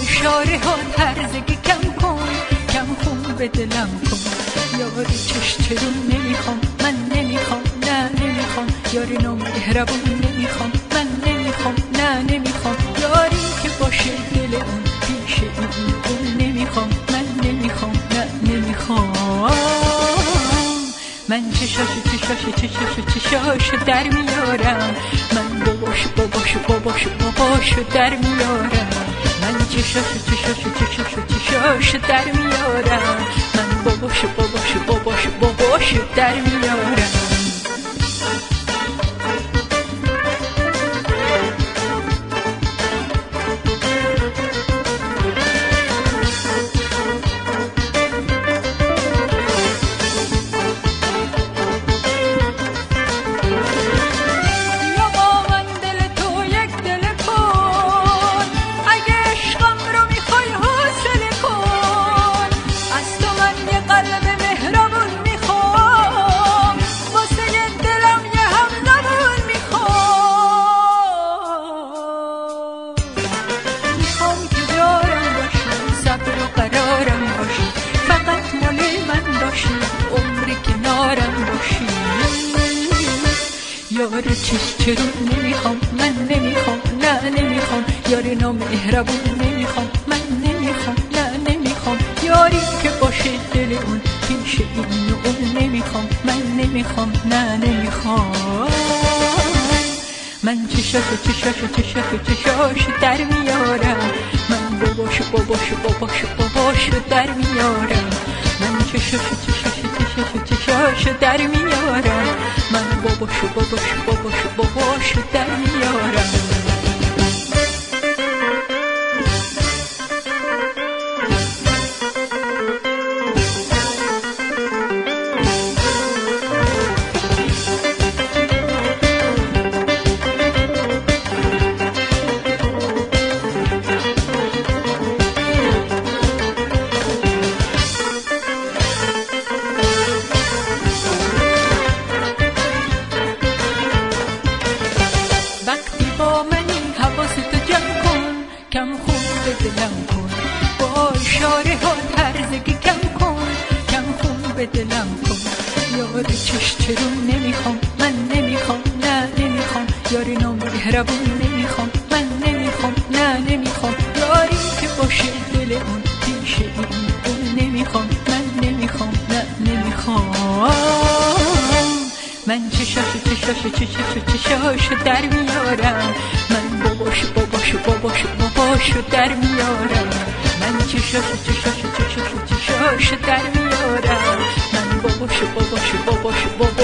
اشاره ها هرزگی کم کن، کم خون به دلم کن. یار چشترون نمیخوام، من نمیخوام، نه نمیخوام. یار نامهربون نمیخوام، من نمیخوام، نه نمیخوام. یاری که باشه دل اون پیش اون نمیخوام، من نمیخوام، نه نمیخوام. من چشاشو در میارم، من باباشو در میارم. من چشاشو در میارم، من باباشو در میارم. یار چشترون نمیخوام، من نمیخوام، نه نمیخوام. یار نامهربون نمیخوام، من نمیخوام، نه نمیخوام. یاری که باشه دل اون پیش این و اون نمیخوام، من نمیخوام، نه نمیخوام. من چشاشو در میارم، من باباشو در میارم. من چشاشو در میارم، من باباشو در میارم. کم خون به دلم کن، با اشاره ها هرزگی کم کن، کم خون به دلم کن. یار چشترون نمیخوام، من نمیخوام، نه نمیخوام. یار نامهربون نمیخوام، من نمیخوام، نه نمیخوام. یاری که باشه دل اون پیش اون نمیخوام، من نمیخوام، نه نمیخوام. من چشاشو در میارم، من باباشو در میارم. من چشاشو در میارم، من باباشو